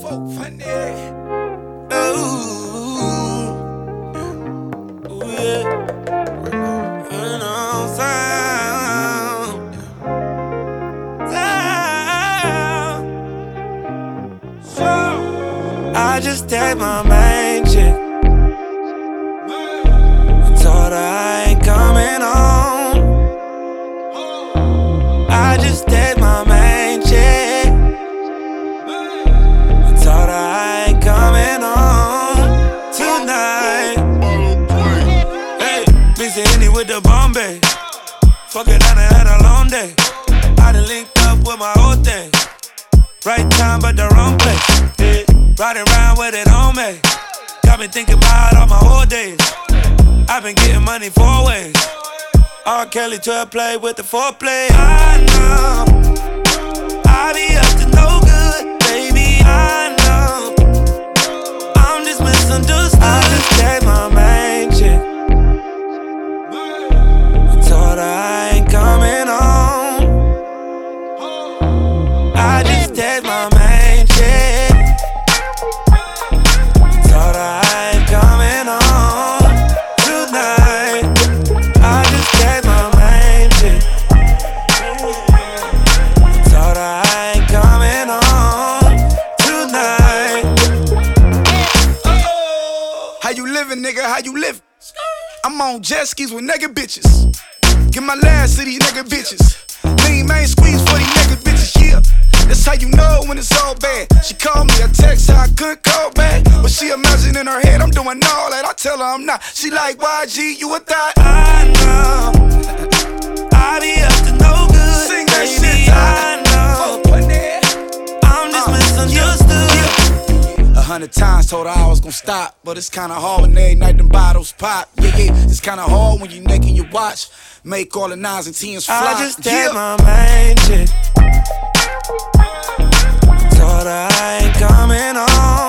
Folk funny. Ooh, ooh, yeah. I just text my main chick. I told her I ain't coming home. I just text my main chick. I told her I ain't coming home tonight. Hey, mix the Henny with the Bombay. Fuck it, I done had a long day. I done linked up with my whole thing. Right time but the wrong place. Yeah. Riding around with it on me. Got me thinking about all my old days. I've been getting money 4 ways. R. Kelly 12 play with the foreplay. I know I be up to no good, baby. I know I'm just misunderstood. I just text my main chick. I told her I ain't coming home. I just text my main chick. Told her I ain't coming home tonight. I just text my main chick. Told her I ain't coming home tonight. How you living, nigga? How you living? I'm on jet skis with nigga bitches. Get my last to these nigga bitches. Lean main squeeze for these nigga bitches, yeah. That's how you know when it's all bad. She called me a text, I couldn't call back. But she imagine in her head I'm doing all that. I tell her I'm not. She like, YG, you a thot? I know I be up to no good. Sing that baby, shit, I know I'm just misunderstood. 100 times told her I was gon' stop, but it's kinda hard when every night them bottles pop. Yeah, it's kinda hard when you naked your watch. Make all the 9s and 10s fly. I just text my main chick. Told her I ain't coming home.